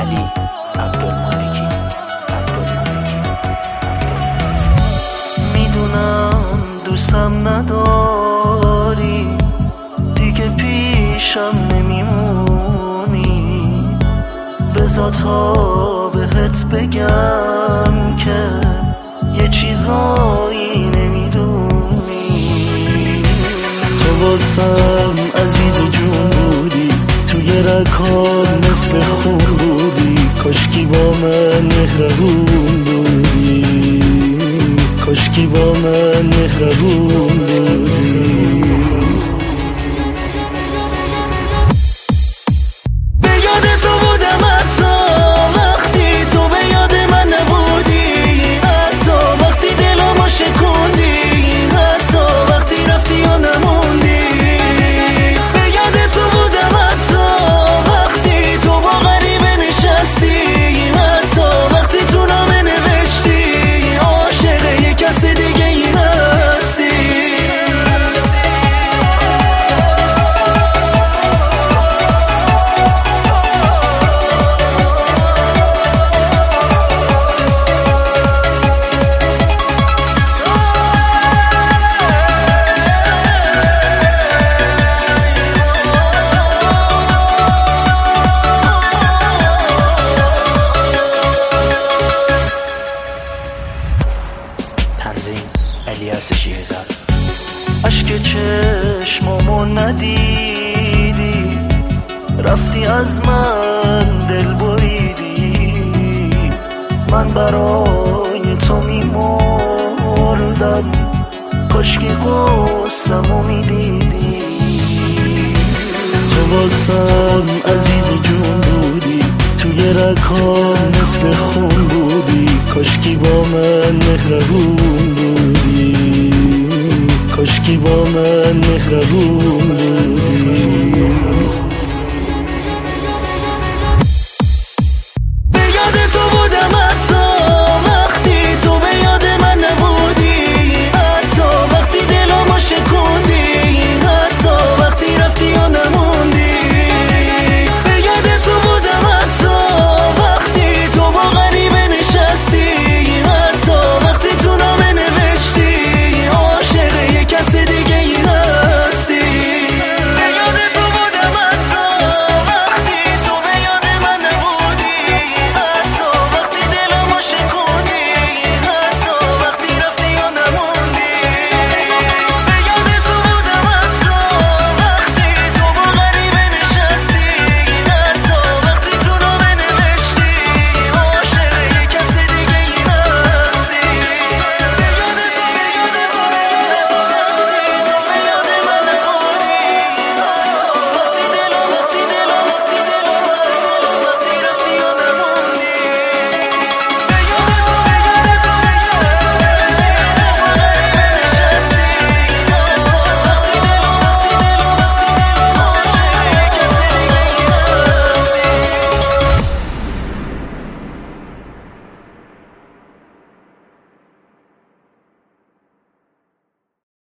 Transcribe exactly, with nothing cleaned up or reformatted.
علی عبدالمالکی عبدالمالکی میدونم دوستم نداری، دیگه پیشم نمیمونی، بذار تا بهت بگم که یه چیزایی نمیدونی. تو واسم عزیز جون بودی، توی رکام مثل خون بودی، کاشکی با من مهربون بودی، کاشکی با من مهربون بودی. به یاد تو بودم حتی وقتی تو به یاد من نبودی، حتی وقتی دلمو شکوندی، حتی وقتی رفتی و نموندی. به یاد تو بودم حتی وقتی تو با غریبه نشستی، حتی وقتی تو نامه نوشتی عاشق یه کس دیگه ای هستی. تنظیم الیاس شیرزاد. اشک چشمامو ندیدی، رفتی از من دل بریدی، من برای تو میمردم، کاشکی قصه‌مو میدیدی. تو واسم عزیز جون بودی، توی رکام مثل خون بودی، کاشکی با من مهربون بودی، کاشکی با من مهربون بودی.